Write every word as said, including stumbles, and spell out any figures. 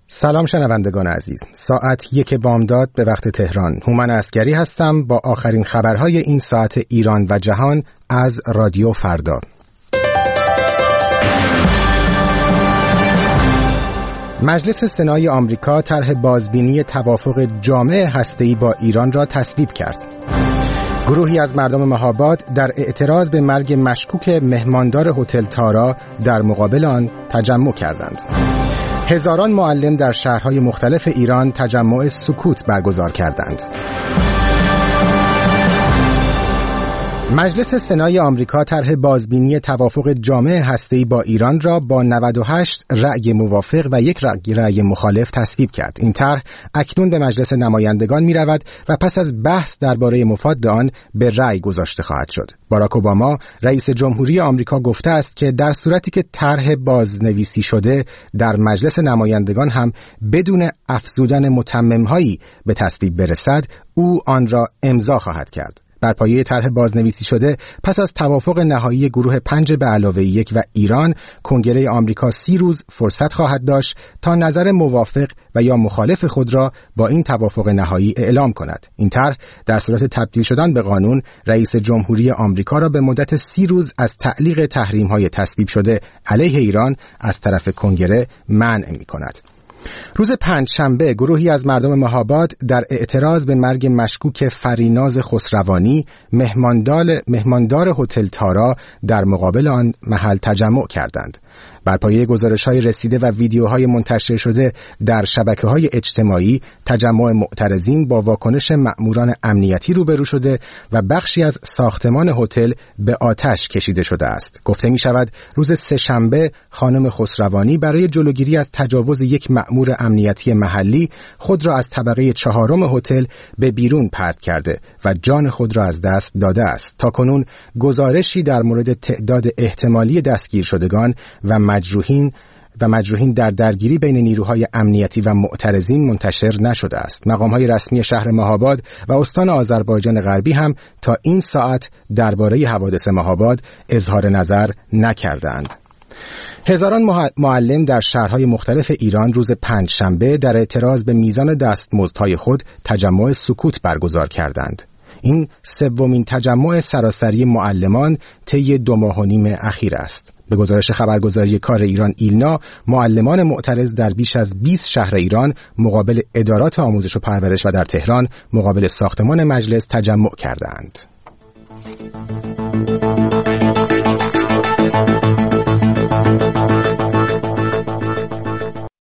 سلام شنوندگان عزیز، ساعت یک بامداد به وقت تهران. هومن عسگری هستم با آخرین خبرهای این ساعت ایران و جهان از رادیو فردا. مجلس سنای آمریکا طرح بازبینی توافق جامع هسته‌ای با ایران را تصویب کرد. گروهی از مردم مهاباد در اعتراض به مرگ مشکوک مهماندار هتل تارا در مقابل آن تجمع کردند. هزاران معلم در شهرهای مختلف ایران تجمع سکوت برگزار کردند. مجلس سنای آمریکا طرح بازبینی توافق جامع هسته‌ای با ایران را با نود و هشت رأی موافق و یک رأی مخالف تصویب کرد. این طرح اکنون به مجلس نمایندگان می رود و پس از بحث درباره مفاد آن به رأی گذاشته خواهد شد. باراک اوباما رئیس جمهوری آمریکا گفته است که در صورتی که طرح بازنویسی شده در مجلس نمایندگان هم بدون افزودن متمم‌هایی به تصویب برسد، او آن را امضا خواهد کرد. بر پایه طرح بازنویسی شده پس از توافق نهایی گروه پنج به علاوه یک و ایران، کنگره آمریکا سی روز فرصت خواهد داشت تا نظر موافق و یا مخالف خود را با این توافق نهایی اعلام کند. این طرح در صورت تبدیل شدن به قانون رئیس جمهوری آمریکا را به مدت سی روز از تعلیق تحریم‌های تصویب شده علیه ایران از طرف کنگره منع می‌کند. روز پنجشنبه گروهی از مردم مهاباد در اعتراض به مرگ مشکوک فریناز خسروانی مهماندار مهماندار هتل تارا در مقابل آن محل تجمع کردند. بر پایه گزارش‌های رسیده و ویدیوهای منتشر شده در شبکه‌های اجتماعی، تجمع معترضین با واکنش مأموران امنیتی روبرو شده و بخشی از ساختمان هتل به آتش کشیده شده است. گفته می‌شود روز سه‌شنبه خانم خسروانی برای جلوگیری از تجاوز یک مأمور امنیتی محلی خود را از طبقه چهارم هتل به بیرون پرت کرده و جان خود را از دست داده است. تاکنون گزارشی در مورد تعداد احتمالی دستگیر شدگان و مجروحین و مجروحین در درگیری بین نیروهای امنیتی و معترضین منتشر نشده است. مقام‌های رسمی شهر مهاباد و استان آذربایجان غربی هم تا این ساعت درباره حوادث مهاباد اظهار نظر نکردند. هزاران معلم در شهرهای مختلف ایران روز پنجشنبه در اعتراض به میزان دستمزدهای خود تجمع سکوت برگزار کردند. این سومین تجمع سراسری معلمان طی دو ماه و نیم اخیر است. به گزارش خبرگزاری کار ایران ایلنا، معلمان معترض در بیش از بیست شهر ایران مقابل ادارات آموزش و پرورش و در تهران مقابل ساختمان مجلس تجمع کردند.